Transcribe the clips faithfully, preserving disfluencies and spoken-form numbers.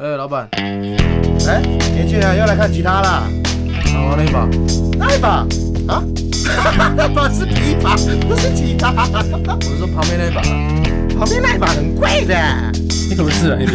哎，老板， 哎，年轻人又来看吉他啦？ 好那一把， 那一把啊？那把是琵琶，不是吉他。 我是说旁边那一把， 旁边那一把很贵的。 你可不是啊，你。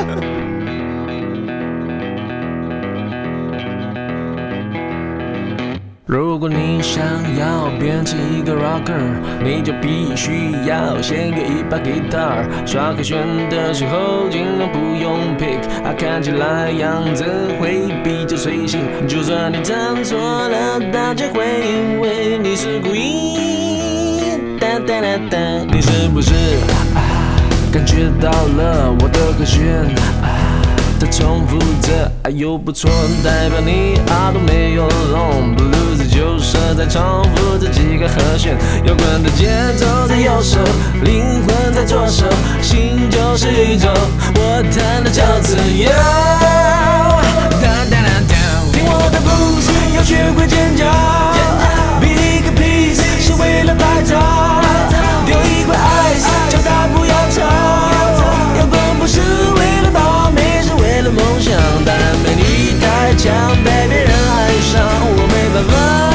如果你想要变成一个 rocker， 你就必须要先有一把 guitar。刷和弦的时候尽量不用 pick， 啊，看起来样子会比较随性。就算你唱错了，大家会以为你是故意。哒哒哒哒，你是不是啊感觉到了我的和弦啊？它重复着，啊又不错，代表你耳朵没有聋。Blues 就是在重复这几个和弦，摇滚的节奏在右手，灵魂在左手，心就是宇宙，我弹的叫自由。哒哒哒哒，听我的 blues， 要学会尖叫。Big piece 是为了拍照，丢一块 ice， 叫他不要吵。摇滚不是为了倒霉。为了梦想，但魅力太强，被别人爱上，我没办法。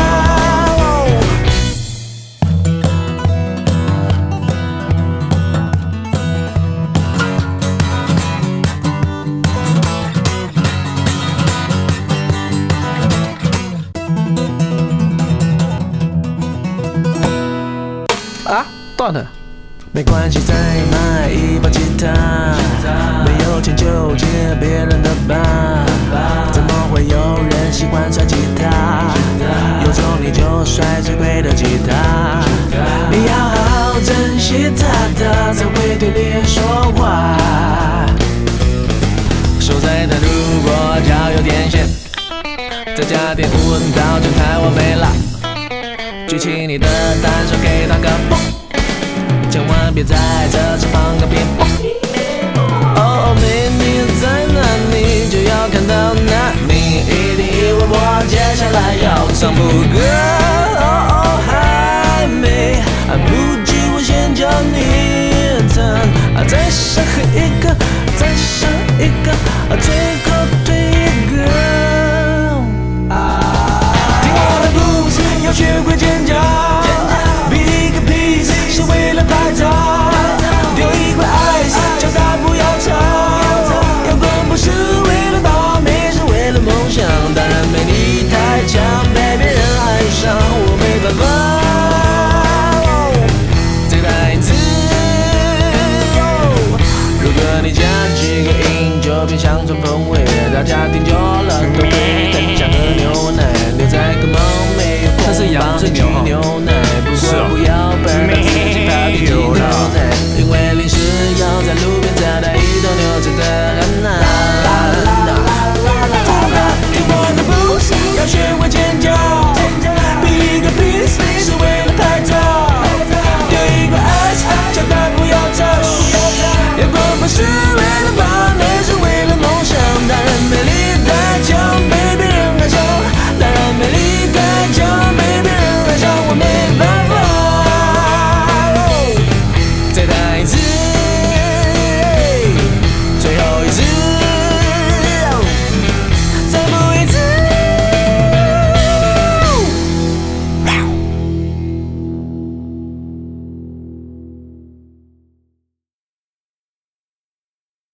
啊，断了。没关系，再买一把吉他。没有钱就借别人的吧。怎么会有人喜欢甩吉他？有种你就甩最贵的吉他。你要好好珍惜它，它才会对你说话。手在它如果脚有点咸，再加点无纹道就太完美了。举起你的单手，给它个蹦。千万别在这时放个鞭炮。哦，美女在哪里？就要看到那你一定以为我接下来要唱副歌。哦，还没，不急，我先教你弹。再上一个，再上一个，最